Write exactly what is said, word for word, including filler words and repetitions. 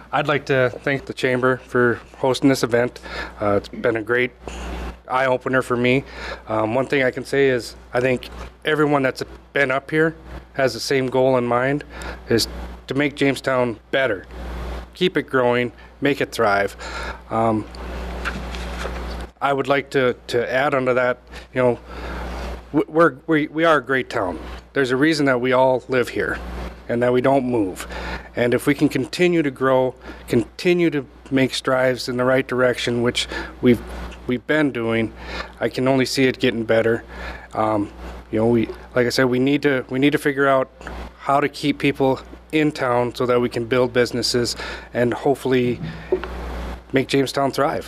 I'd like to thank the Chamber for hosting this event. Uh, it's been a great eye-opener for me. Um, one thing I can say is I think everyone that's been up here has the same goal in mind, is to make Jamestown better. Keep it growing, make it thrive. Um, I would like to, to add onto that, you know, we're, we, we are a great town. There's a reason that we all live here and that we don't move. And if we can continue to grow, continue to make strides in the right direction, which we've we've been doing, I can only see it getting better. Um, you know, we like I said, we need to we need to figure out how to keep people in town so that we can build businesses and hopefully make Jamestown thrive.